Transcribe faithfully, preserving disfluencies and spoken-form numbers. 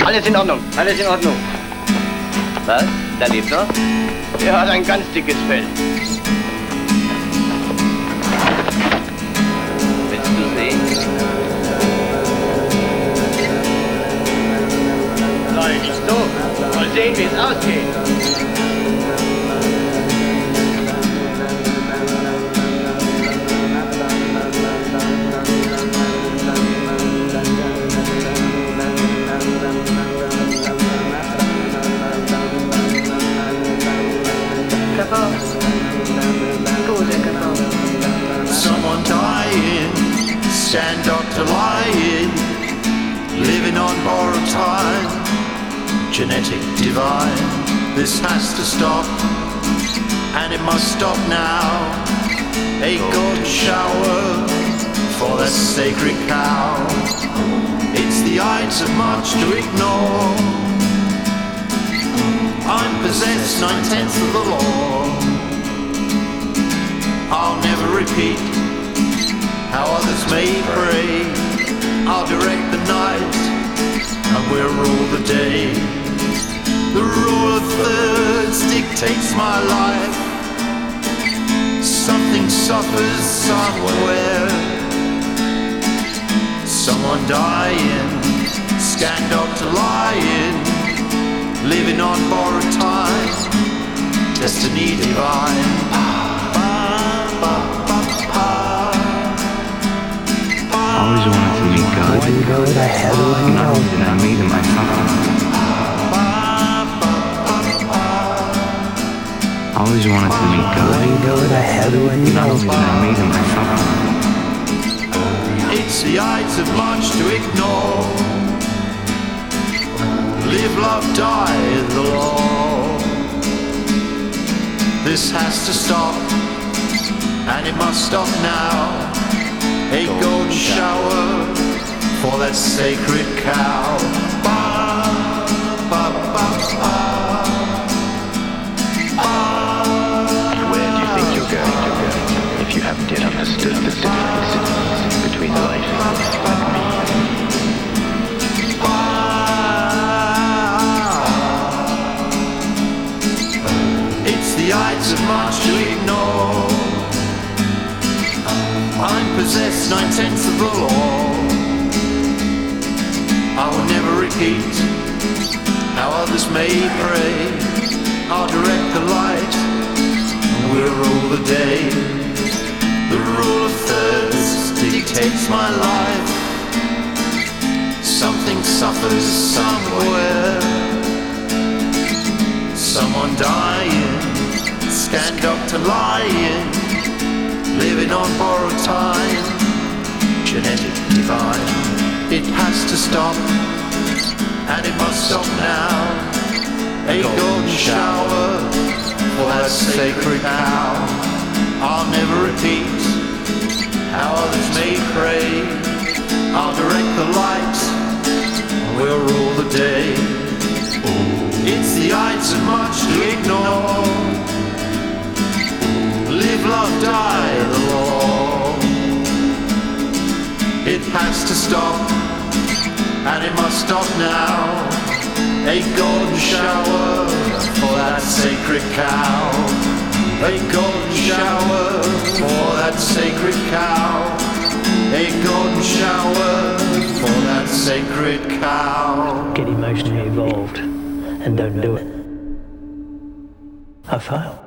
Alles in Ordnung. Alles in Ordnung. Was? Da lebt er? Er hat ein ganz dickes Fell. Willst du sehen? Sei nicht so. Mal sehen, wie es ausgeht. Someone dying, stand Doctor lying, living on borrowed time, genetic divine. This has to stop, and it must stop now. A golden shower for the sacred cow. It's the ides of March to ignore. I'm possessed nine-tenths of the law. I'll never repeat how others may pray. I'll direct the night and we'll rule the day. The rule of thirds dictates my life. Something suffers somewhere. Someone dying, scan doctor lying, living on borrowed time, destiny divine. Always wanted to meet God. Not only did I meet him, I found him. Always wanted to meet God. Not only did I meet him, I found him. It's the ides of March to ignore. Live, love, die, the law. This has to stop, and it must stop now. A golden shower for that sacred cow. Ba, ba, ba, ba, ba. Where do you think you're going to go if you haven't yet understood the difference between life and me? It's the ides of March to ignore. I'm possessed nine-tenths of the law. I will never repeat how others may pray. I'll direct the light and we'll rule the day. The rule of thirds dictates my life. Something suffers somewhere. Someone dying, scan doctor lying, living on borrowed time, genetic divine. It has to stop, and it must stop now. A golden shower for that sacred cow. I'll never repeat how others may pray. I'll direct the light, we'll rule the day. It's the ides of March to ignore. Live, love, die, the law. It has to stop, and it must stop now. A golden shower for that sacred cow. A golden shower for that sacred cow. A golden shower for that sacred cow. Get emotionally involved and don't do it. I fail.